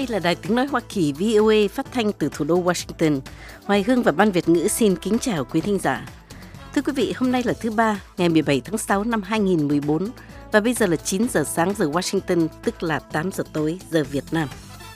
Đây là Đài Tiếng Nói Hoa Kỳ VOA phát thanh từ thủ đô Washington. Hoài Hương và Ban Việt ngữ xin kính chào quý thính giả. Thưa quý vị, hôm nay là thứ Ba, ngày 17 tháng 6 năm 2014 và bây giờ là 9 giờ sáng giờ Washington, tức là 8 giờ tối giờ Việt Nam.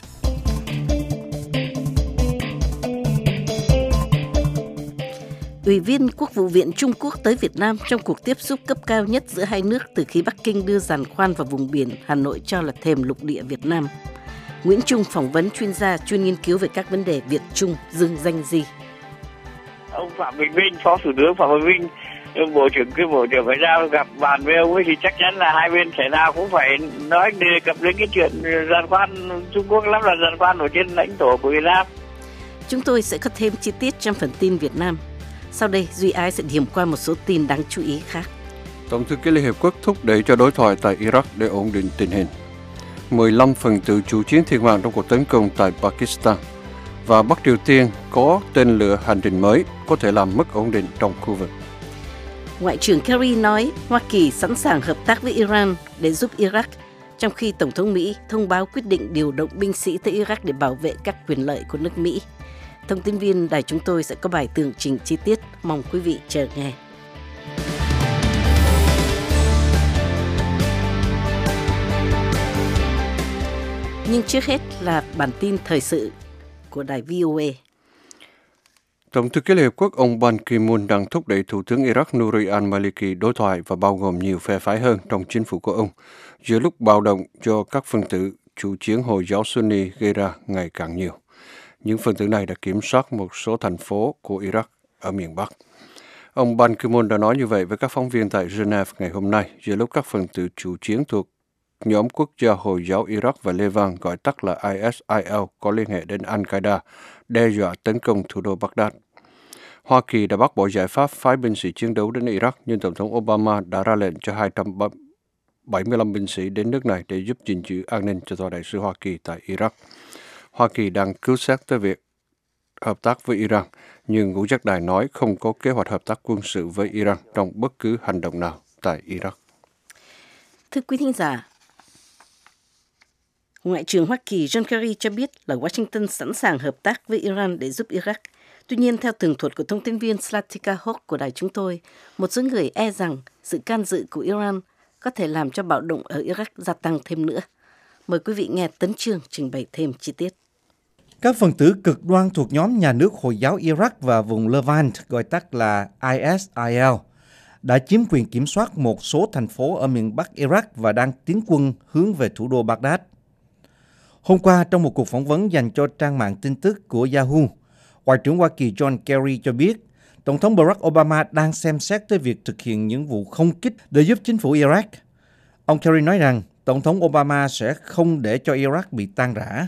Ủy viên Quốc vụ viện Trung Quốc tới Việt Nam trong cuộc tiếp xúc cấp cao nhất giữa hai nước từ khi Bắc Kinh đưa giàn khoan vào vùng biển Hà Nội cho là thềm lục địa Việt Nam. Nguyễn Trung phỏng vấn chuyên gia chuyên nghiên cứu về các vấn đề Việt-Trung Dương Danh Di. Ông Phạm Bình Minh, Phó Thủ tướng Phạm Bình Minh, Bộ trưởng Ngoại giao gặp bàn với ông ấy thì chắc chắn là hai bên thể nào cũng phải nói đề cập đến cái chuyện giàn khoan Trung Quốc lắp đặt giàn khoan ở trên lãnh thổ của Việt Nam. Chúng tôi sẽ có thêm chi tiết trong phần tin Việt Nam. Sau đây, Duy Ái sẽ điểm qua một số tin đáng chú ý khác. Tổng thư ký Liên Hiệp Quốc thúc đẩy cho đối thoại tại Iraq để ổn định tình hình. 15 phần tử chủ chiến thiệt mạng trong cuộc tấn công tại Pakistan. Và Bắc Triều Tiên có tên lửa hành trình mới có thể làm mất ổn định trong khu vực. Ngoại trưởng Kerry nói Hoa Kỳ sẵn sàng hợp tác với Iran để giúp Iraq, trong khi Tổng thống Mỹ thông báo quyết định điều động binh sĩ tới Iraq để bảo vệ các quyền lợi của nước Mỹ. Thông tin viên đài chúng tôi sẽ có bài tường trình chi tiết, mong quý vị chờ nghe. Nhưng trước hết là bản tin thời sự của đài VOA. Tổng thư ký Liên Hiệp Quốc ông Ban Ki-moon đang thúc đẩy Thủ tướng Iraq Nouri al-Maliki đối thoại và bao gồm nhiều phe phái hơn trong chính phủ của ông, giữa lúc bạo động do các phần tử chủ chiến Hồi giáo Sunni gây ra ngày càng nhiều. Những phần tử này đã kiểm soát một số thành phố của Iraq ở miền Bắc. Ông Ban Ki-moon đã nói như vậy với các phóng viên tại Geneva ngày hôm nay, giữa lúc các phần tử chủ chiến thuộc nhóm quốc gia Hồi giáo Iraq và Levant, gọi tắt là ISIL, có liên hệ đến Al-Qaeda, đe dọa tấn công thủ đô Baghdad. Hoa Kỳ đã bác bỏ giải pháp phái binh sĩ chiến đấu đến Iraq, nhưng Tổng thống Obama đã ra lệnh cho 275 binh sĩ đến nước này để giúp gìn giữ an ninh cho Tòa đại sứ Hoa Kỳ tại Iraq. Hoa Kỳ đang cứu xét tới việc hợp tác với Iran, nhưng ngũ giác đài nói không có kế hoạch hợp tác quân sự với Iran trong bất cứ hành động nào tại Iraq. Thưa quý thính giả, Ngoại trưởng Hoa Kỳ John Kerry cho biết là Washington sẵn sàng hợp tác với Iran để giúp Iraq. Tuy nhiên, theo tường thuật của thông tin viên Slatika Hawk của đài chúng tôi, một số người e rằng sự can dự của Iran có thể làm cho bạo động ở Iraq gia tăng thêm nữa. Mời quý vị nghe Tấn Chương trình bày thêm chi tiết. Các phần tử cực đoan thuộc nhóm nhà nước Hồi giáo Iraq và vùng Levant, gọi tắt là ISIL, đã chiếm quyền kiểm soát một số thành phố ở miền Bắc Iraq và đang tiến quân hướng về thủ đô Baghdad. Hôm qua, trong một cuộc phỏng vấn dành cho trang mạng tin tức của Yahoo, Ngoại trưởng Hoa Kỳ John Kerry cho biết Tổng thống Barack Obama đang xem xét tới việc thực hiện những vụ không kích để giúp chính phủ Iraq. Ông Kerry nói rằng Tổng thống Obama sẽ không để cho Iraq bị tan rã.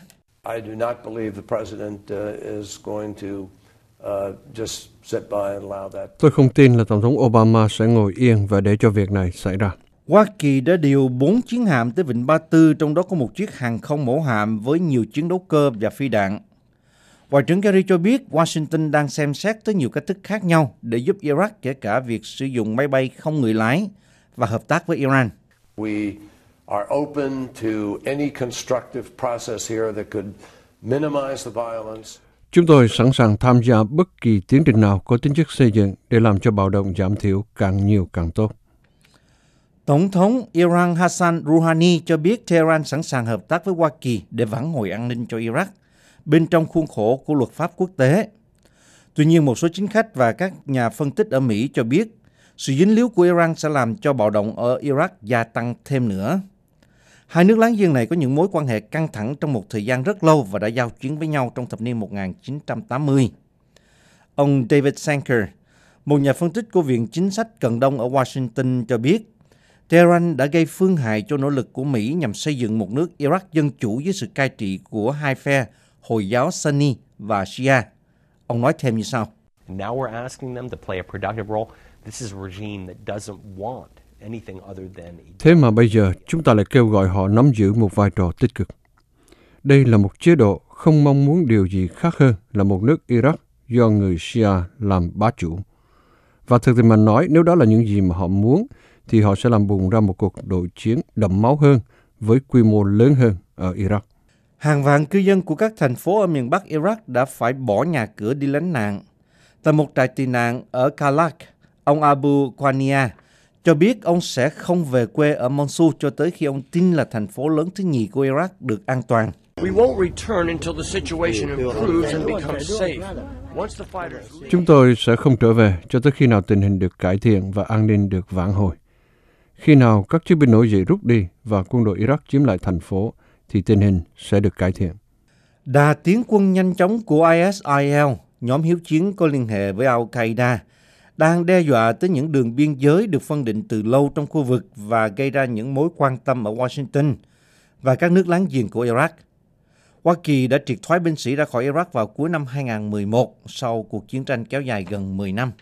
Tôi không tin là Tổng thống Obama sẽ ngồi yên và để cho việc này xảy ra. Hoa Kỳ đã điều 4 chiến hạm tới Vịnh Ba Tư, trong đó có một chiếc hàng không mẫu hạm với nhiều chiến đấu cơ và phi đạn. Ngoại trưởng Kerry cho biết Washington đang xem xét tới nhiều cách thức khác nhau để giúp Iraq, kể cả việc sử dụng máy bay không người lái và hợp tác với Iran. We are open to any constructive process here that could minimize the violence. Chúng tôi sẵn sàng tham gia bất kỳ tiến trình nào có tính chất xây dựng để làm cho bạo động giảm thiểu càng nhiều càng tốt. Tổng thống Iran Hassan Rouhani cho biết Tehran sẵn sàng hợp tác với Hoa Kỳ để vãn hồi an ninh cho Iraq bên trong khuôn khổ của luật pháp quốc tế. Tuy nhiên, một số chính khách và các nhà phân tích ở Mỹ cho biết sự dính líu của Iran sẽ làm cho bạo động ở Iraq gia tăng thêm nữa. Hai nước láng giềng này có những mối quan hệ căng thẳng trong một thời gian rất lâu và đã giao chiến với nhau trong thập niên 1980. Ông David Sanker, một nhà phân tích của Viện Chính sách Cận Đông ở Washington cho biết Tehran đã gây phương hại cho nỗ lực của Mỹ nhằm xây dựng một nước Iraq dân chủ dưới sự cai trị của hai phe Hồi giáo Sunni và Shia. Ông nói thêm như sau. Now we're asking them to play a productive role. This is a regime that doesn't want anything other than. Thế mà bây giờ chúng ta lại kêu gọi họ nắm giữ một vai trò tích cực. Đây là một chế độ không mong muốn điều gì khác hơn là một nước Iraq do người Shia làm bá chủ. Và thực tình mà nói, nếu đó là những gì mà họ muốn, thì họ sẽ làm bùng ra một cuộc nội chiến đẫm máu hơn với quy mô lớn hơn ở Iraq. Hàng vạn cư dân của các thành phố ở miền Bắc Iraq đã phải bỏ nhà cửa đi lánh nạn. Tại một trại tị nạn ở Kalak, ông Abu Qania cho biết ông sẽ không về quê ở Mosul cho tới khi ông tin là thành phố lớn thứ nhì của Iraq được an toàn. Chúng tôi sẽ không trở về cho tới khi nào tình hình được cải thiện và an ninh được vãn hồi. Khi nào các chiến binh nổi dậy rút đi và quân đội Iraq chiếm lại thành phố, thì tình hình sẽ được cải thiện. Đà tiến quân nhanh chóng của ISIL, nhóm hiếu chiến có liên hệ với Al-Qaeda, đang đe dọa tới những đường biên giới được phân định từ lâu trong khu vực và gây ra những mối quan tâm ở Washington và các nước láng giềng của Iraq. Hoa Kỳ đã triệt thoái binh sĩ ra khỏi Iraq vào cuối năm 2011 sau cuộc chiến tranh kéo dài gần 10 năm.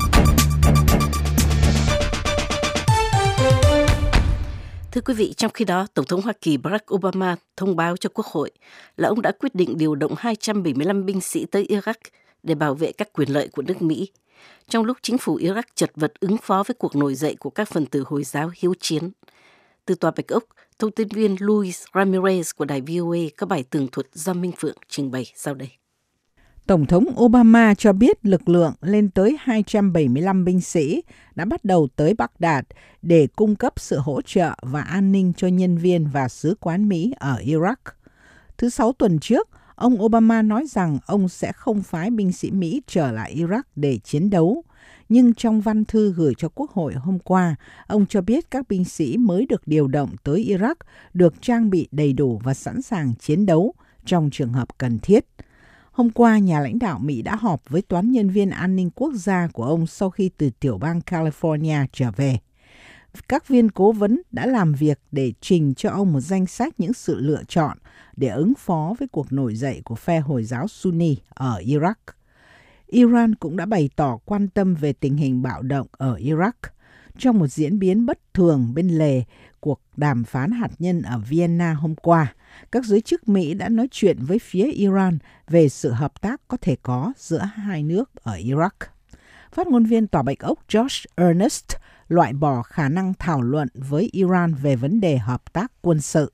Thưa quý vị, trong khi đó, Tổng thống Hoa Kỳ Barack Obama thông báo cho Quốc hội là ông đã quyết định điều động 275 binh sĩ tới Iraq để bảo vệ các quyền lợi của nước Mỹ, trong lúc chính phủ Iraq chật vật ứng phó với cuộc nổi dậy của các phần tử Hồi giáo hiếu chiến. Từ Tòa Bạch Ốc, thông tin viên Luis Ramirez của đài VOA có bài tường thuật do Minh Phượng trình bày sau đây. Tổng thống Obama cho biết lực lượng lên tới 275 binh sĩ đã bắt đầu tới Baghdad để cung cấp sự hỗ trợ và an ninh cho nhân viên và sứ quán Mỹ ở Iraq. Thứ Sáu tuần trước, ông Obama nói rằng ông sẽ không phái binh sĩ Mỹ trở lại Iraq để chiến đấu. Nhưng trong văn thư gửi cho Quốc hội hôm qua, ông cho biết các binh sĩ mới được điều động tới Iraq được trang bị đầy đủ và sẵn sàng chiến đấu trong trường hợp cần thiết. Hôm qua, nhà lãnh đạo Mỹ đã họp với toán nhân viên an ninh quốc gia của ông sau khi từ tiểu bang California trở về. Các viên cố vấn đã làm việc để trình cho ông một danh sách những sự lựa chọn để ứng phó với cuộc nổi dậy của phe Hồi giáo Sunni ở Iraq. Iran cũng đã bày tỏ quan tâm về tình hình bạo động ở Iraq. Trong một diễn biến bất thường bên lề cuộc đàm phán hạt nhân ở Vienna hôm qua, các giới chức Mỹ đã nói chuyện với phía Iran về sự hợp tác có thể có giữa hai nước ở Iraq. Phát ngôn viên Tòa Bạch Ốc Josh Earnest loại bỏ khả năng thảo luận với Iran về vấn đề hợp tác quân sự.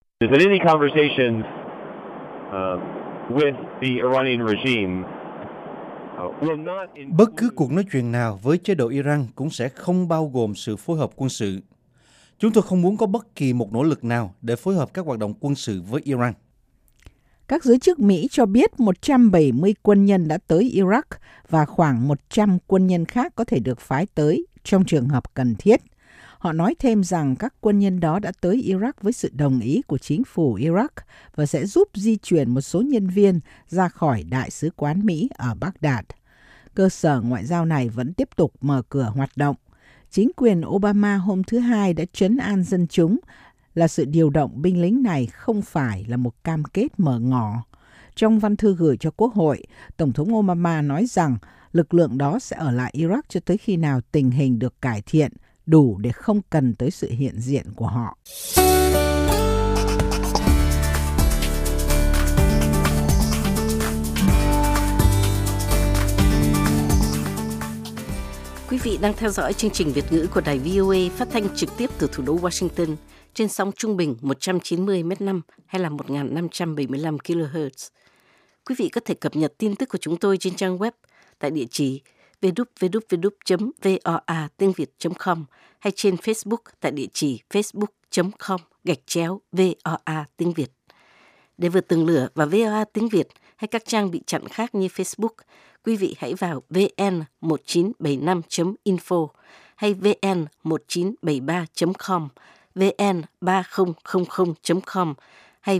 Bất cứ cuộc nói chuyện nào với chế độ Iran cũng sẽ không bao gồm sự phối hợp quân sự. Chúng tôi không muốn có bất kỳ một nỗ lực nào để phối hợp các hoạt động quân sự với Iran. Các giới chức Mỹ cho biết 170 quân nhân đã tới Iraq và khoảng 100 quân nhân khác có thể được phái tới trong trường hợp cần thiết. Họ nói thêm rằng các quân nhân đó đã tới Iraq với sự đồng ý của chính phủ Iraq và sẽ giúp di chuyển một số nhân viên ra khỏi Đại sứ quán Mỹ ở Baghdad. Cơ sở ngoại giao này vẫn tiếp tục mở cửa hoạt động. Chính quyền Obama hôm thứ Hai đã trấn an dân chúng là sự điều động binh lính này không phải là một cam kết mở ngỏ. Trong văn thư gửi cho Quốc hội, Tổng thống Obama nói rằng lực lượng đó sẽ ở lại Iraq cho tới khi nào tình hình được cải thiện, đủ để không cần tới sự hiện diện của họ. Quý vị đang theo dõi chương trình Việt ngữ của đài VOA phát thanh trực tiếp từ thủ đô Washington trên sóng trung bình 190 m5 hay là 1575 kHz. Quý vị có thể cập nhật tin tức của chúng tôi trên trang web tại địa chỉ www.voatengviet.com hay trên Facebook tại địa chỉ facebook.com/VOA tiếng Việt. Để vượt tường lửa và VOA tiếng Việt hay các trang bị chặn khác như Facebook, quý vị hãy vào vn1975.info hay vn1973.com, vn3000.com hay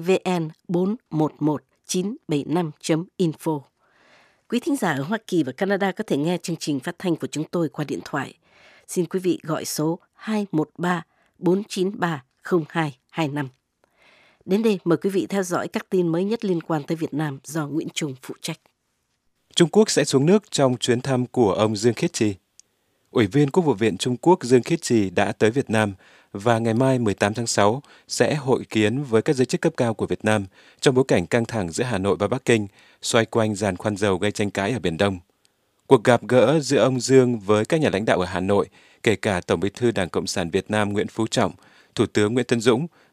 vn411975.info. Quý thính giả ở Hoa Kỳ và Canada có thể nghe chương trình phát thanh của chúng tôi qua điện thoại. Xin quý vị gọi số 213-493-0225. Đến đây, mời quý vị theo dõi các tin mới nhất liên quan tới Việt Nam do Nguyễn Trung phụ trách. Trung Quốc sẽ xuống nước trong chuyến thăm của ông Dương Khiết Trì. Ủy viên Quốc vụ viện Trung Quốc Dương Khiết Trì đã tới Việt Nam và ngày mai 18 tháng 6 sẽ hội kiến với các giới chức cấp cao của Việt Nam trong bối cảnh căng thẳng giữa Hà Nội và Bắc Kinh xoay quanh giàn khoan dầu gây tranh cãi ở Biển Đông. Cuộc gặp gỡ giữa ông Dương với các nhà lãnh đạo ở Hà Nội, kể cả Tổng Bí thư Đảng Cộng sản Việt Nam Nguyễn Phú Trọng, Thủ tướng Nguyễn Tấn Dũng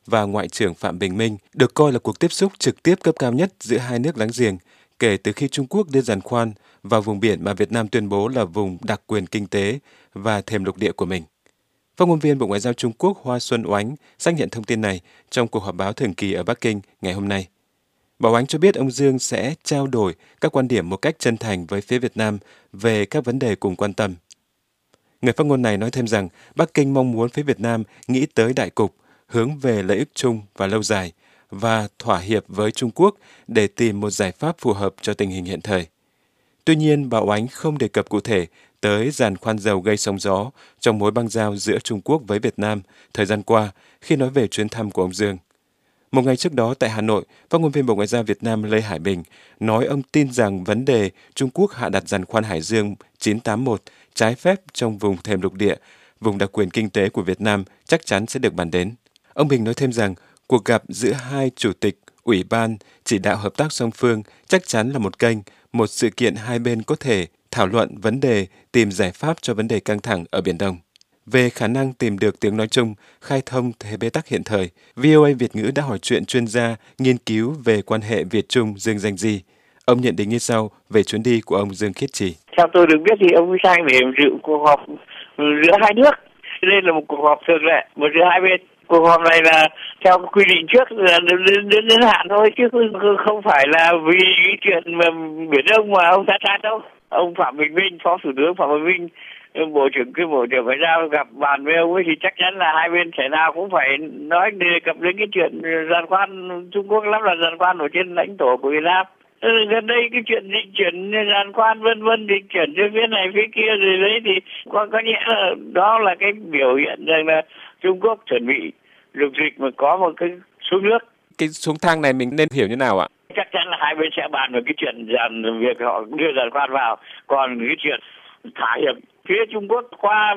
và Ngoại trưởng Phạm Bình Minh được coi là cuộc tiếp xúc trực tiếp cấp cao nhất giữa hai nước láng giềng kể từ khi Trung Quốc đưa giàn khoan vào vùng biển mà Việt Nam tuyên bố là vùng đặc quyền kinh tế và thềm lục địa của mình. Phát ngôn viên Bộ Ngoại giao Trung Quốc Hoa Xuân Oánh xác nhận thông tin này trong cuộc họp báo thường kỳ ở Bắc Kinh ngày hôm nay. Bà Oánh cho biết ông Dương sẽ trao đổi các quan điểm một cách chân thành với phía Việt Nam về các vấn đề cùng quan tâm. Người phát ngôn này nói thêm rằng Bắc Kinh mong muốn phía Việt Nam nghĩ tới đại cục, hướng về lợi ích chung và lâu dài và thỏa hiệp với Trung Quốc để tìm một giải pháp phù hợp cho tình hình hiện thời. Tuy nhiên, bà Oánh không đề cập cụ thể tới giàn khoan dầu gây sóng gió trong mối băng giao giữa Trung Quốc với Việt Nam thời gian qua khi nói về chuyến thăm của ông Dương. Một ngày trước đó tại Hà Nội, phát ngôn viên Bộ Ngoại giao Việt Nam Lê Hải Bình nói ông tin rằng vấn đề Trung Quốc hạ đặt giàn khoan Hải Dương 981 trái phép trong vùng thềm lục địa, vùng đặc quyền kinh tế của Việt Nam chắc chắn sẽ được bàn đến. Ông Bình nói thêm rằng cuộc gặp giữa hai chủ tịch Ủy ban chỉ đạo hợp tác song phương chắc chắn là một kênh, một sự kiện hai bên có thể thảo luận vấn đề, tìm giải pháp cho vấn đề căng thẳng ở Biển Đông. Về khả năng tìm được tiếng nói chung, khai thông thế bế tắc hiện thời, VOA Việt ngữ đã hỏi chuyện chuyên gia nghiên cứu về quan hệ Việt-Trung Dương Danh Di. Ông nhận định như sau về chuyến đi của ông Dương Khiết Trì. Theo tôi được biết thì ông sang để dự cuộc họp giữa hai nước. Đây là một cuộc họp thường lệ giữa hai bên. Cuộc họp này là theo quy định trước là đến hạn thôi, chứ không phải là vì cái chuyện mà Biển Đông mà ông ta đâu. Ông Phạm Bình Minh, Phó Thủ tướng Phạm Bình Minh, Bộ trưởng Ngoại giao gặp bàn với ông ấy thì chắc chắn là hai bên thể nào cũng phải nói đề cập đến cái chuyện giàn khoan Trung Quốc lắp đặt giàn khoan ở trên lãnh thổ của Việt Nam. Gần đây cái chuyện định chuyển giàn khoan vân vân, định chuyển trên phía này phía kia rồi đấy thì có nghĩa là đó là cái biểu hiện rằng là Trung Quốc chuẩn bị dục dịch mà có một cái xuống nước. Cái xuống thang này mình nên hiểu như nào ạ? Chắc chắn là hai bên sẽ bàn về cái chuyện việc họ đưa giàn khoan vào, còn cái chuyện thả hiệp phía Trung Quốc qua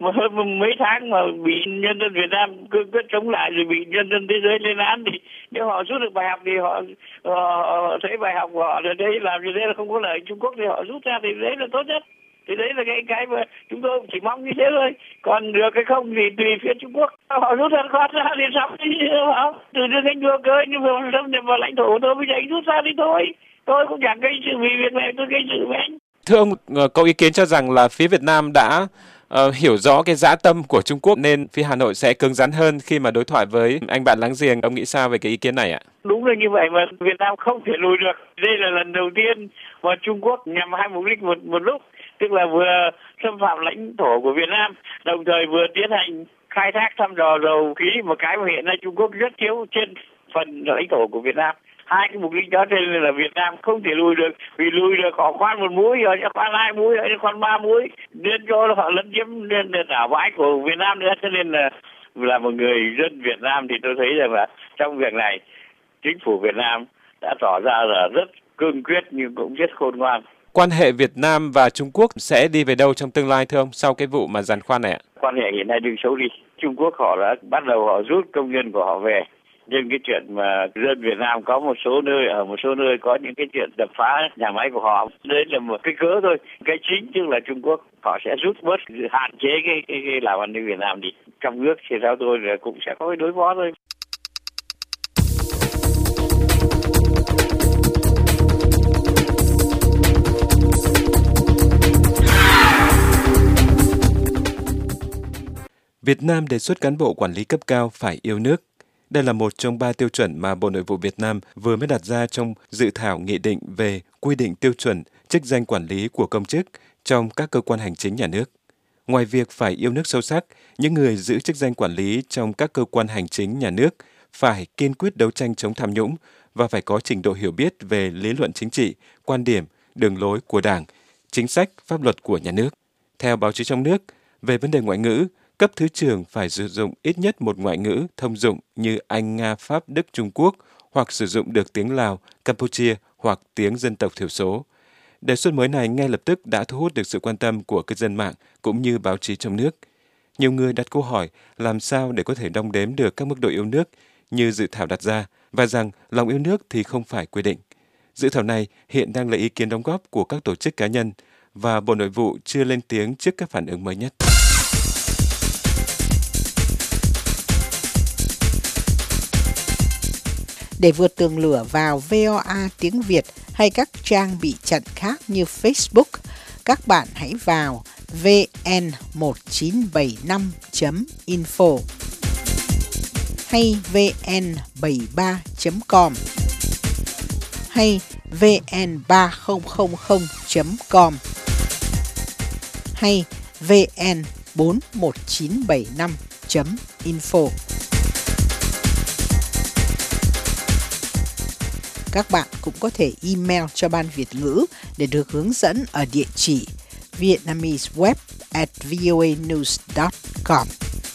hơn mấy tháng mà bị nhân dân Việt Nam cương quyết chống lại rồi bị nhân dân thế giới lên án thì nếu họ rút được bài học thì họ thấy bài học của họ ở đây làm như thế là không có lợi Trung Quốc thì họ rút ra thì đấy là tốt nhất. Thì đấy là cái mà chúng tôi chỉ mong như thế thôi. Còn được cái không thì tùy phía Trung Quốc. Họ rút giàn khoan ra thì xong đi. Từ đường anh đua cơ nhưng mà xâm nhập vào lãnh thổ của tôi bây giờ anh rút ra đi thôi. Tôi cũng chẳng gây sự vì việc này tôi gây sự với anh. Thưa ông, có ý kiến cho rằng là phía Việt Nam đã hiểu rõ cái dã tâm của Trung Quốc nên phía Hà Nội sẽ cứng rắn hơn khi mà đối thoại với anh bạn láng giềng. Ông nghĩ sao về cái ý kiến này ạ? Đúng là như vậy mà Việt Nam không thể lùi được. Đây là lần đầu tiên mà Trung Quốc nhằm hai mục đích một lúc. Tức là vừa xâm phạm lãnh thổ của Việt Nam, đồng thời vừa tiến hành khai thác thăm dò dầu khí, một cái mà hiện nay Trung Quốc rất thiếu trên phần lãnh thổ của Việt Nam. Hai cái mục đích đó cho nên là Việt Nam không thể lùi được, vì lùi được họ khoan một mũi rồi sẽ khoan hai mũi rồi sẽ khoan ba mũi, nên cho họ lấn chiếm đảo bãi của Việt Nam nữa. Cho nên là một người dân Việt Nam thì tôi thấy rằng là trong việc này chính phủ Việt Nam đã tỏ ra là rất cương quyết nhưng cũng rất khôn ngoan. Quan hệ Việt Nam và Trung Quốc sẽ đi về đâu trong tương lai thưa ông sau cái vụ mà giàn khoan này ạ? Quan hệ hiện nay đi xấu đi. Trung Quốc họ đã bắt đầu họ rút công nhân của họ về. Nhưng cái chuyện mà dân Việt Nam có một số nơi có những cái chuyện đập phá nhà máy của họ, đấy là một cái cớ thôi. Cái chính tức là Trung Quốc họ sẽ rút bớt, hạn chế cái làm ăn với Việt Nam đi. Trong nước thì theo tôi là cũng sẽ có cái đối phó thôi. Việt Nam đề xuất cán bộ quản lý cấp cao phải yêu nước. Đây là một trong 3 tiêu chuẩn mà Bộ Nội vụ Việt Nam vừa mới đặt ra trong dự thảo nghị định về quy định tiêu chuẩn chức danh quản lý của công chức trong các cơ quan hành chính nhà nước. Ngoài việc phải yêu nước sâu sắc, những người giữ chức danh quản lý trong các cơ quan hành chính nhà nước phải kiên quyết đấu tranh chống tham nhũng và phải có trình độ hiểu biết về lý luận chính trị, quan điểm, đường lối của Đảng, chính sách, pháp luật của nhà nước. Theo báo chí trong nước, về vấn đề ngoại ngữ, cấp thứ trưởng phải sử dụng ít nhất một ngoại ngữ thông dụng như Anh, Nga, Pháp, Đức, Trung Quốc hoặc sử dụng được tiếng Lào, Campuchia hoặc tiếng dân tộc thiểu số. Đề xuất mới này ngay lập tức đã thu hút được sự quan tâm của cư dân mạng cũng như báo chí trong nước. Nhiều người đặt câu hỏi làm sao để có thể đong đếm được các mức độ yêu nước như dự thảo đặt ra và rằng lòng yêu nước thì không phải quy định. Dự thảo này hiện đang lấy ý kiến đóng góp của các tổ chức cá nhân và Bộ Nội vụ chưa lên tiếng trước các phản ứng mới nhất. Để vượt tường lửa vào VOA tiếng Việt hay các trang bị chặn khác như Facebook, các bạn hãy vào vn1975.info hay vn73.com hay vn3000.com hay vn41975.info. Các bạn cũng có thể email cho Ban Việt ngữ để được hướng dẫn ở địa chỉ vietnameseweb@voanews.com.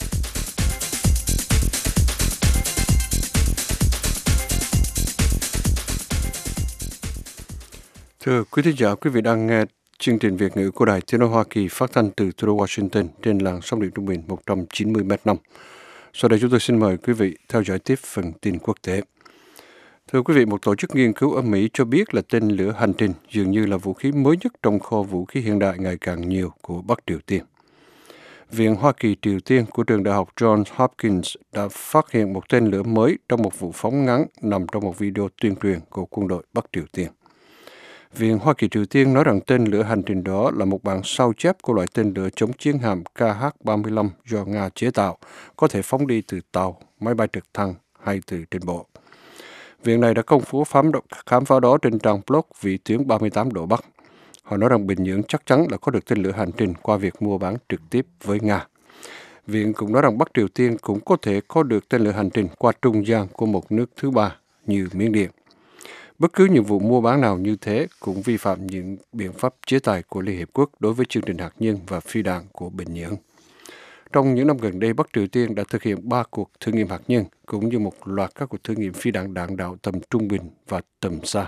Thưa quý thính giả, quý vị đang nghe chương trình Việt ngữ của Đài Tiếng nói Hoa Kỳ phát thanh từ thủ đô Washington trên làn sóng điện trung bình 190 m/5. Sau đây chúng tôi xin mời quý vị theo dõi tiếp phần tin quốc tế. Thưa quý vị, một tổ chức nghiên cứu ở Mỹ cho biết là tên lửa hành trình dường như là vũ khí mới nhất trong kho vũ khí hiện đại ngày càng nhiều của Bắc Triều Tiên. Viện Hoa Kỳ Triều Tiên của trường đại học Johns Hopkins đã phát hiện một tên lửa mới trong một vụ phóng ngắn nằm trong một video tuyên truyền của quân đội Bắc Triều Tiên. Viện Hoa Kỳ Triều Tiên nói rằng tên lửa hành trình đó là một bản sao chép của loại tên lửa chống chiến hạm KH-35 do Nga chế tạo, có thể phóng đi từ tàu, máy bay trực thăng hay từ trên bộ. Viện này đã công bố khám phá đó trên trang blog Vĩ tuyến 38 độ Bắc. Họ nói rằng Bình Nhưỡng chắc chắn là có được tên lửa hành trình qua việc mua bán trực tiếp với Nga. Viện cũng nói rằng Bắc Triều Tiên cũng có thể có được tên lửa hành trình qua trung gian của một nước thứ ba như Miến Điện. Bất cứ những vụ mua bán nào như thế cũng vi phạm những biện pháp chế tài của Liên Hiệp Quốc đối với chương trình hạt nhân và phi đạn của Bình Nhưỡng. Trong những năm gần đây, Bắc Triều Tiên đã thực hiện 3 cuộc thử nghiệm hạt nhân, cũng như một loạt các cuộc thử nghiệm phi đạn đạn đạo tầm trung bình và tầm xa.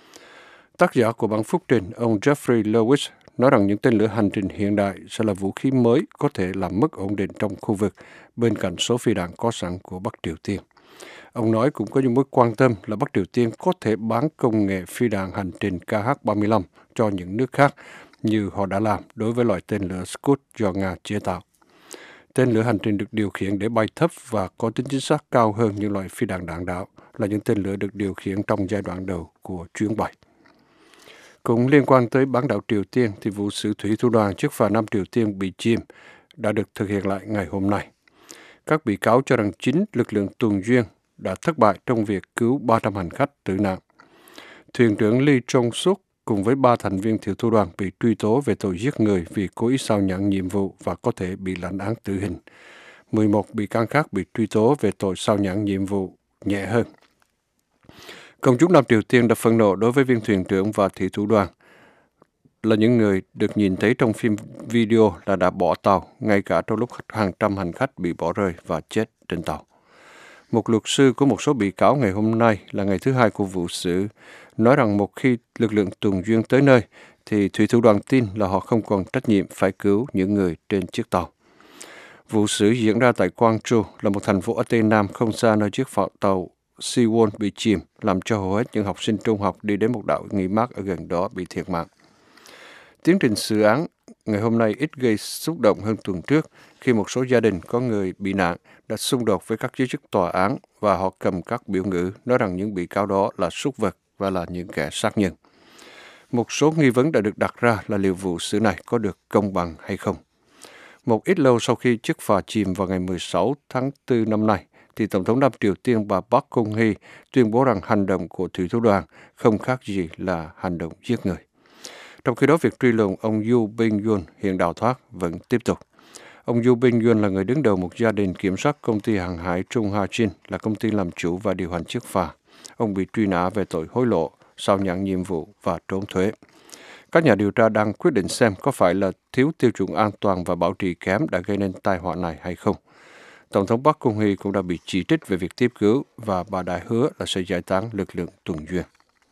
Tác giả của bản phúc trình, ông Jeffrey Lewis, nói rằng những tên lửa hành trình hiện đại sẽ là vũ khí mới có thể làm mất ổn định trong khu vực bên cạnh số phi đạn có sẵn của Bắc Triều Tiên. Ông nói cũng có những mối quan tâm là Bắc Triều Tiên có thể bán công nghệ phi đạn hành trình KH-35 cho những nước khác như họ đã làm đối với loại tên lửa Scud do Nga chế tạo. Tên lửa hành trình được điều khiển để bay thấp và có tính chính xác cao hơn những loại phi đạn đạn đạo, là những tên lửa được điều khiển trong giai đoạn đầu của chuyến bay. Cũng liên quan tới bán đảo Triều Tiên, thì vụ xử thủy thủ đoàn chiếc phà Nam Triều Tiên bị chìm đã được thực hiện lại ngày hôm nay. Các bị cáo cho rằng chính lực lượng tuần duyên đã thất bại trong việc cứu 300 hành khách tử nạn. Thuyền trưởng Lee Jong-suk cùng với 3 thành viên thủy thủ đoàn bị truy tố về tội giết người vì cố ý sao nhãng nhiệm vụ và có thể bị lãnh án tử hình. 11 bị can khác bị truy tố về tội sao nhãng nhiệm vụ nhẹ hơn. Công chúng Nam Triều Tiên đã phẫn nộ đối với viên thuyền trưởng và thủy thủ đoàn, là những người được nhìn thấy trong phim video là đã bỏ tàu, ngay cả trong lúc hàng trăm hành khách bị bỏ rơi và chết trên tàu. Một luật sư của một số bị cáo ngày hôm nay là ngày thứ hai của vụ xử, nói rằng một khi lực lượng tuần duyên tới nơi, thì thủy thủ đoàn tin là họ không còn trách nhiệm phải cứu những người trên chiếc tàu. Vụ xử diễn ra tại Gwangju, là một thành phố ở Tây Nam không xa nơi chiếc tàu Siwon bị chìm, làm cho hầu hết những học sinh trung học đi đến một đảo nghỉ mát ở gần đó bị thiệt mạng. Tiến trình xử án ngày hôm nay ít gây xúc động hơn tuần trước, khi một số gia đình có người bị nạn đã xung đột với các giới chức tòa án và họ cầm các biểu ngữ nói rằng những bị cáo đó là súc vật và là những kẻ sát nhân. Một số nghi vấn đã được đặt ra là liệu vụ xử này có được công bằng hay không. Một ít lâu sau khi chiếc phà chìm vào ngày 16 tháng 4 năm nay, thì Tổng thống Nam Triều Tiên bà Park Geun-hye tuyên bố rằng hành động của thủy thủ đoàn không khác gì là hành động giết người. Trong khi đó, việc truy lùng ông Yoo Bin-yoon hiện đào thoát vẫn tiếp tục. Ông Yoo Bin-yoon là người đứng đầu một gia đình kiểm soát công ty hàng hải Trung Ha-jin, là công ty làm chủ và điều hành chiếc phà. Ông bị truy nã về tội hối lộ, sao nhãng nhiệm vụ và trốn thuế. Các nhà điều tra đang quyết định xem có phải là thiếu tiêu chuẩn an toàn và bảo trì kém đã gây nên tai họa này hay không. Tổng thống Park Geun-hye cũng đã bị chỉ trích về việc tiếp cứu và bà đã hứa là sẽ giải tán lực lượng tuần duyên.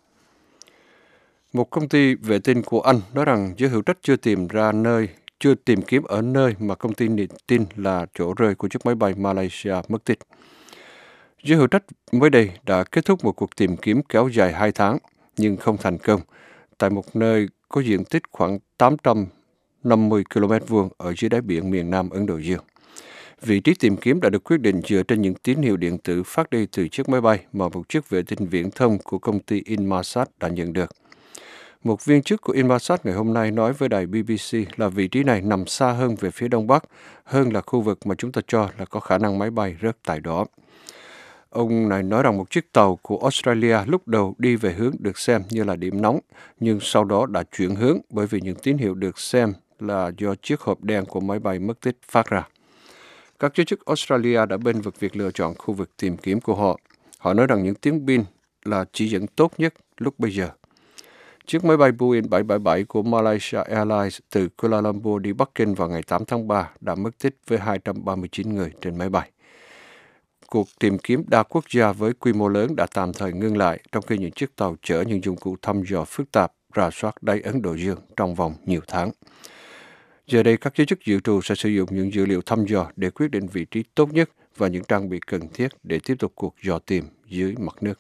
Một công ty vệ tinh của Anh nói rằng giới hữu trách chưa tìm kiếm ở nơi mà công ty tin là chỗ rơi của chiếc máy bay Malaysia mất tích. Giới hữu trách mới đây đã kết thúc một cuộc tìm kiếm kéo dài 2 tháng, nhưng không thành công, tại một nơi có diện tích khoảng 850 km vuông ở dưới đáy biển miền Nam Ấn Độ Dương. Vị trí tìm kiếm đã được quyết định dựa trên những tín hiệu điện tử phát đi từ chiếc máy bay mà một chiếc vệ tinh viễn thông của công ty Inmarsat đã nhận được. Một viên chức của Inmarsat ngày hôm nay nói với đài BBC là vị trí này nằm xa hơn về phía đông bắc, hơn là khu vực mà chúng ta cho là có khả năng máy bay rớt tại đó. Ông này nói rằng một chiếc tàu của Australia lúc đầu đi về hướng được xem như là điểm nóng, nhưng sau đó đã chuyển hướng bởi vì những tín hiệu được xem là do chiếc hộp đen của máy bay mất tích phát ra. Các giới chức Australia đã bênh vực việc lựa chọn khu vực tìm kiếm của họ. Họ nói rằng những tiếng pin là chỉ dẫn tốt nhất lúc bây giờ. Chiếc máy bay Boeing 777 của Malaysia Airlines từ Kuala Lumpur đi Bắc Kinh vào ngày 8 tháng 3 đã mất tích với 239 người trên máy bay. Cuộc tìm kiếm đa quốc gia với quy mô lớn đã tạm thời ngưng lại, trong khi những chiếc tàu chở những dụng cụ thăm dò phức tạp rà soát đáy Ấn Độ Dương trong vòng nhiều tháng. Giờ đây, các giới chức dự trù sẽ sử dụng những dữ liệu thăm dò để quyết định vị trí tốt nhất và những trang bị cần thiết để tiếp tục cuộc dò tìm dưới mặt nước.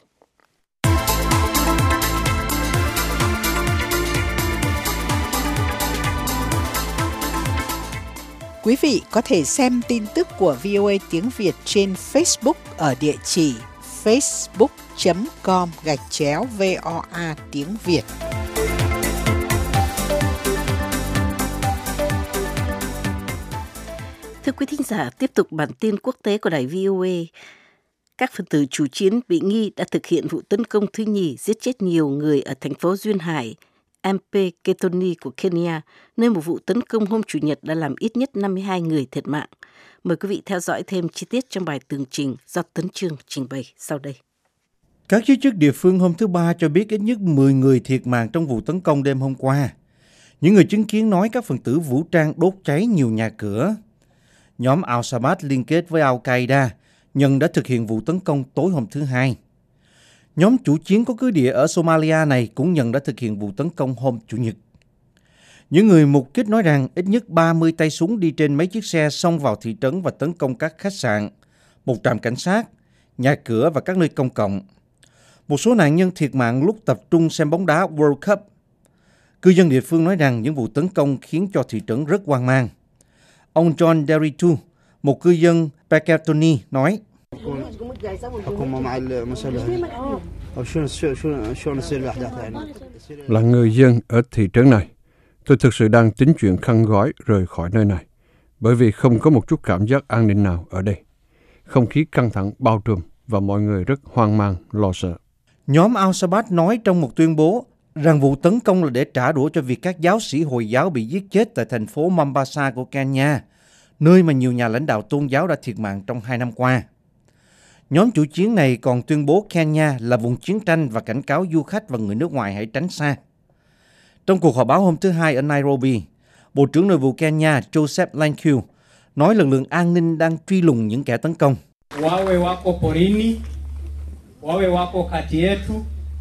Quý vị có thể xem tin tức của VOA tiếng Việt trên Facebook ở địa chỉ facebook.com/VOA tiếng Việt. Thưa quý thính giả, tiếp tục bản tin quốc tế của đài VOA. Các phần tử chủ chiến bị nghi đã thực hiện vụ tấn công thứ nhì giết chết nhiều người ở thành phố Duyên Hải, Mpeketoni của Kenya, nơi một vụ tấn công hôm Chủ nhật đã làm ít nhất 52 người thiệt mạng. Mời quý vị theo dõi thêm chi tiết trong bài tường trình do Tấn Chương trình bày sau đây. Các giới chức địa phương hôm thứ Ba cho biết ít nhất 10 người thiệt mạng trong vụ tấn công đêm hôm qua. Những người chứng kiến nói các phần tử vũ trang đốt cháy nhiều nhà cửa. Nhóm Al-Shabaab liên kết với Al-Qaeda nhận đã thực hiện vụ tấn công tối hôm thứ Hai. Nhóm chủ chiến có cứ địa ở Somalia này cũng nhận đã thực hiện vụ tấn công hôm Chủ nhật. Những người mục kích nói rằng ít nhất 30 tay súng đi trên mấy chiếc xe xông vào thị trấn và tấn công các khách sạn, một trạm cảnh sát, nhà cửa và các nơi công cộng. Một số nạn nhân thiệt mạng lúc tập trung xem bóng đá World Cup. Cư dân địa phương nói rằng những vụ tấn công khiến cho thị trấn rất hoang mang. Ông John Deritu, một cư dân Peketoni, nói: Là người dân ở thị trấn này, tôi thực sự đang tính chuyện khăn gói rời khỏi nơi này, bởi vì không có một chút cảm giác an ninh nào ở đây. Không khí căng thẳng bao trùm và mọi người rất hoang mang, lo sợ. Nhóm Al-Shabaab nói trong một tuyên bố rằng vụ tấn công là để trả đũa cho việc các giáo sĩ Hồi giáo bị giết chết tại thành phố Mombasa của Kenya, nơi mà nhiều nhà lãnh đạo tôn giáo đã thiệt mạng trong 2 năm qua. Nhóm chủ chiến này còn tuyên bố Kenya là vùng chiến tranh và cảnh cáo du khách và người nước ngoài hãy tránh xa. Trong cuộc họp báo hôm thứ Hai ở Nairobi, Bộ trưởng Nội vụ Kenya Joseph Lankiu nói lực lượng an ninh đang truy lùng những kẻ tấn công. Wawe wako porini, wawe wako kati yetu,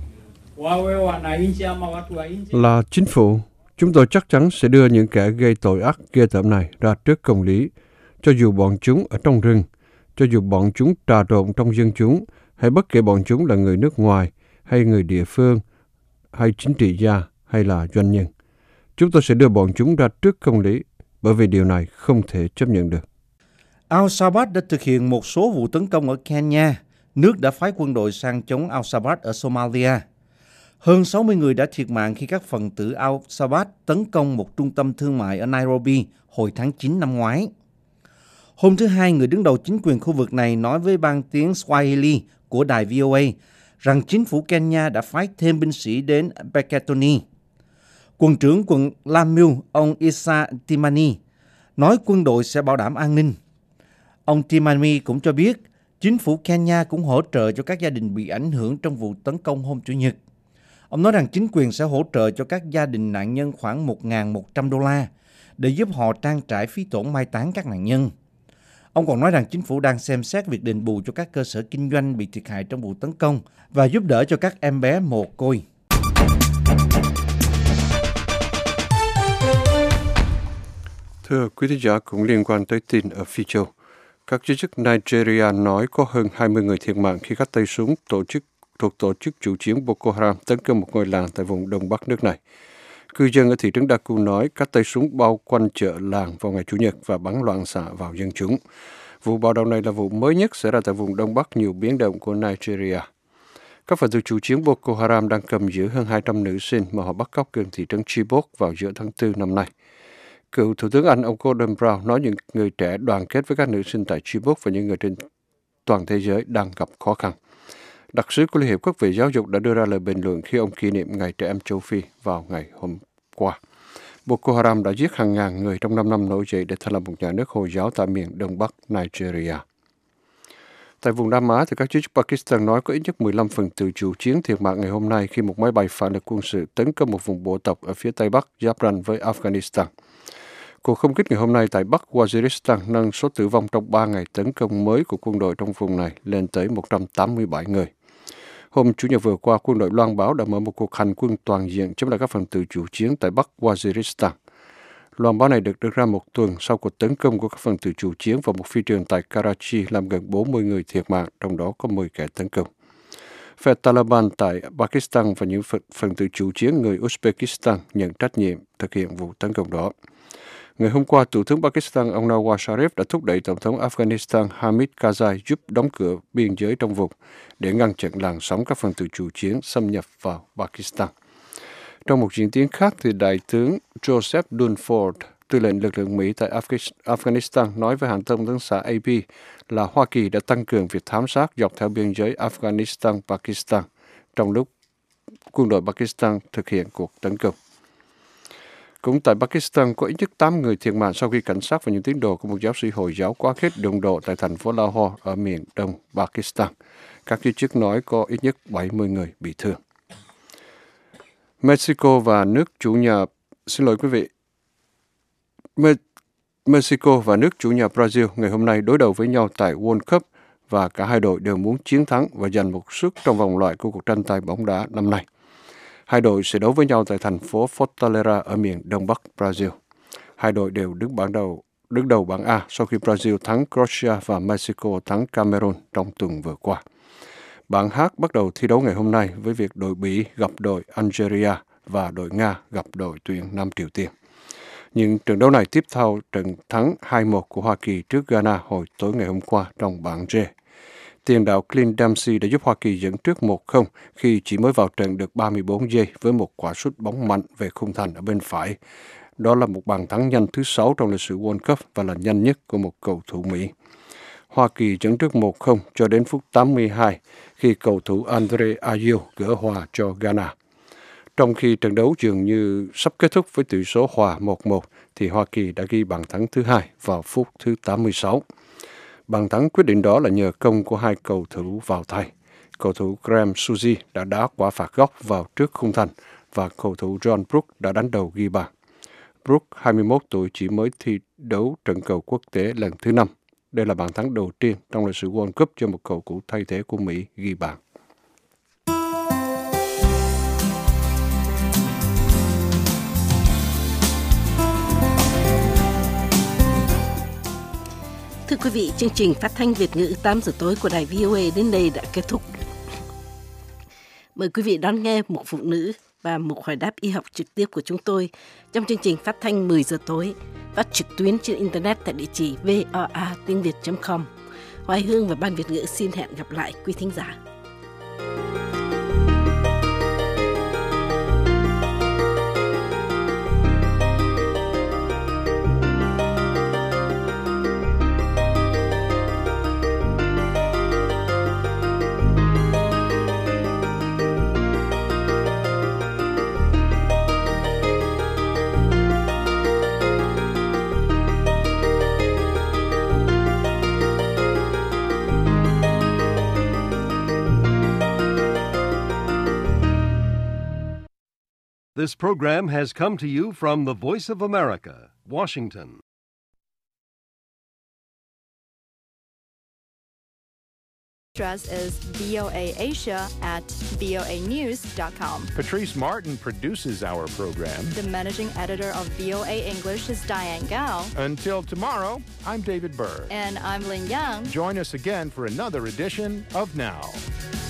wawe wananchi ama watu wa nje. Là chính phủ, chúng tôi chắc chắn sẽ đưa những kẻ gây tội ác ghê tởm này ra trước công lý, cho dù bọn chúng ở trong rừng, cho dù bọn chúng trà trộn trong dân chúng, hay bất kể bọn chúng là người nước ngoài, hay người địa phương, hay chính trị gia, hay là doanh nhân. Chúng tôi sẽ đưa bọn chúng ra trước công lý, bởi vì điều này không thể chấp nhận được. Al-Shabaab đã thực hiện một số vụ tấn công ở Kenya, nước đã phái quân đội sang chống Al-Shabaab ở Somalia. Hơn 60 người đã thiệt mạng khi các phần tử Al-Shabaab tấn công một trung tâm thương mại ở Nairobi hồi tháng 9 năm ngoái. Hôm thứ Hai, người đứng đầu chính quyền khu vực này nói với ban tiếng Swahili của đài VOA rằng chính phủ Kenya đã phái thêm binh sĩ đến Peketoni. Quận trưởng quận Lamu, ông Isa Timani, nói quân đội sẽ bảo đảm an ninh. Ông Timani cũng cho biết chính phủ Kenya cũng hỗ trợ cho các gia đình bị ảnh hưởng trong vụ tấn công hôm Chủ nhật. Ông nói rằng chính quyền sẽ hỗ trợ cho các gia đình nạn nhân khoảng $1.100 để giúp họ trang trải phí tổn mai táng các nạn nhân. Ông còn nói rằng chính phủ đang xem xét việc đền bù cho các cơ sở kinh doanh bị thiệt hại trong vụ tấn công và giúp đỡ cho các em bé mồ côi. Thưa quý thính giả, cũng liên quan tới tin ở Phi Châu, các giới chức Nigeria nói có hơn 20 người thiệt mạng khi các tay súng thuộc tổ chức chủ chiến Boko Haram tấn công một ngôi làng tại vùng đông bắc nước này. Cư dân ở thị trấn Daku nói các tay súng bao quanh chợ làng vào ngày Chủ nhật và bắn loạn xạ vào dân chúng. Vụ bạo động này là vụ mới nhất xảy ra tại vùng Đông Bắc nhiều biến động của Nigeria. Các phần tử chủ chiến Boko Haram đang cầm giữ hơn 200 nữ sinh mà họ bắt cóc gần thị trấn Chibok vào giữa tháng 4 năm nay. Cựu Thủ tướng Anh ông Gordon Brown nói những người trẻ đoàn kết với các nữ sinh tại Chibok và những người trên toàn thế giới đang gặp khó khăn. Đặc sứ của Liên Hiệp Quốc về giáo dục đã đưa ra lời bình luận khi ông kỷ niệm Ngày Trẻ Em Châu Phi vào ngày hôm qua. Boko Haram đã giết hàng ngàn người trong 5 năm nổi dậy để thành lập một nhà nước Hồi giáo tại miền Đông Bắc Nigeria. Tại vùng Nam Á, thì các chức Pakistan nói có ít nhất 15 phần tử chủ chiến thiệt mạng ngày hôm nay khi một máy bay phản lực quân sự tấn công một vùng bộ tộc ở phía Tây Bắc giáp ranh với Afghanistan. Cuộc không kích ngày hôm nay tại Bắc Waziristan nâng số tử vong trong 3 ngày tấn công mới của quân đội trong vùng này lên tới 187 người. Hôm Chủ nhật vừa qua, quân đội loan báo đã mở một cuộc hành quân toàn diện chống lại các phần tử chủ chiến tại Bắc Waziristan. Loan báo này được đưa ra một tuần sau cuộc tấn công của các phần tử chủ chiến vào một phi trường tại Karachi làm gần 40 người thiệt mạng, trong đó có 10 kẻ tấn công. Phe Taliban tại Pakistan và những phần tử chủ chiến người Uzbekistan nhận trách nhiệm thực hiện vụ tấn công đó. Ngày hôm qua, Thủ tướng Pakistan ông Nawaz Sharif đã thúc đẩy Tổng thống Afghanistan Hamid Karzai giúp đóng cửa biên giới trong vùng để ngăn chặn làn sóng các phần tử chủ chiến xâm nhập vào Pakistan. Trong một diễn tiến khác, thì Đại tướng Joseph Dunford, tư lệnh lực lượng Mỹ tại Afghanistan, nói với hãng thông tấn xã AP là Hoa Kỳ đã tăng cường việc thám sát dọc theo biên giới Afghanistan-Pakistan trong lúc quân đội Pakistan thực hiện cuộc tấn công. Cũng tại Pakistan, có ít nhất 8 người thiệt mạng sau khi cảnh sát và những tín đồ của một giáo sĩ Hồi giáo quá khích đụng độ tại thành phố Lahore ở miền đông Pakistan. Các giới chức nói có ít nhất 70 người bị thương. Mexico và nước chủ nhà Brazil ngày hôm nay đối đầu với nhau tại World Cup và cả hai đội đều muốn chiến thắng và giành một suất trong vòng loại của cuộc tranh tài bóng đá năm nay. Hai đội sẽ đấu với nhau tại thành phố Fortaleza ở miền đông bắc Brazil. Hai đội đều đứng đầu bảng A sau khi Brazil thắng Croatia và Mexico thắng Cameroon trong tuần vừa qua. Bảng H bắt đầu thi đấu ngày hôm nay với việc đội Bỉ gặp đội Algeria và đội Nga gặp đội tuyển Nam Triều Tiên. Nhưng trận đấu này tiếp theo trận thắng 2-1 của Hoa Kỳ trước Ghana hồi tối ngày hôm qua trong bảng G. Tiền đạo Clint Dempsey đã giúp Hoa Kỳ dẫn trước 1-0 khi chỉ mới vào trận được 34 giây với một quả sút bóng mạnh về khung thành ở bên phải. Đó là một bàn thắng nhanh thứ 6 trong lịch sử World Cup và là nhanh nhất của một cầu thủ Mỹ. Hoa Kỳ dẫn trước 1-0 cho đến phút 82 khi cầu thủ Andre Ayew gỡ hòa cho Ghana. Trong khi trận đấu dường như sắp kết thúc với tỷ số hòa 1-1 thì Hoa Kỳ đã ghi bàn thắng thứ 2 vào phút thứ 86. Bàn thắng quyết định đó là nhờ công của hai cầu thủ vào thay. Cầu thủ Graham Suzy đã đá quả phạt góc vào trước khung thành và cầu thủ John Brooks đã đánh đầu ghi bàn. Brooks, 21 tuổi, chỉ mới thi đấu trận cầu quốc tế lần thứ 5. Đây là bàn thắng đầu tiên trong lịch sử World Cup cho một cầu thủ thay thế của Mỹ ghi bàn. Thưa quý vị, chương trình phát thanh Việt ngữ 8 giờ tối của đài VOA đến đây đã kết thúc. Mời quý vị đón nghe một phụ nữ và một hỏi đáp y học trực tiếp của chúng tôi trong chương trình phát thanh 10 giờ tối, phát trực tuyến trên Internet tại địa chỉ voa.tiengviet.com. Hoài Hương và Ban Việt ngữ xin hẹn gặp lại quý thính giả. This program has come to you from the Voice of America, Washington. Address is voaasia@voanews.com. Patrice Martin produces our program. The managing editor of VOA English is Diane Gao. Until tomorrow, I'm David Byrd. And I'm Lynn Young. Join us again for another edition of Now.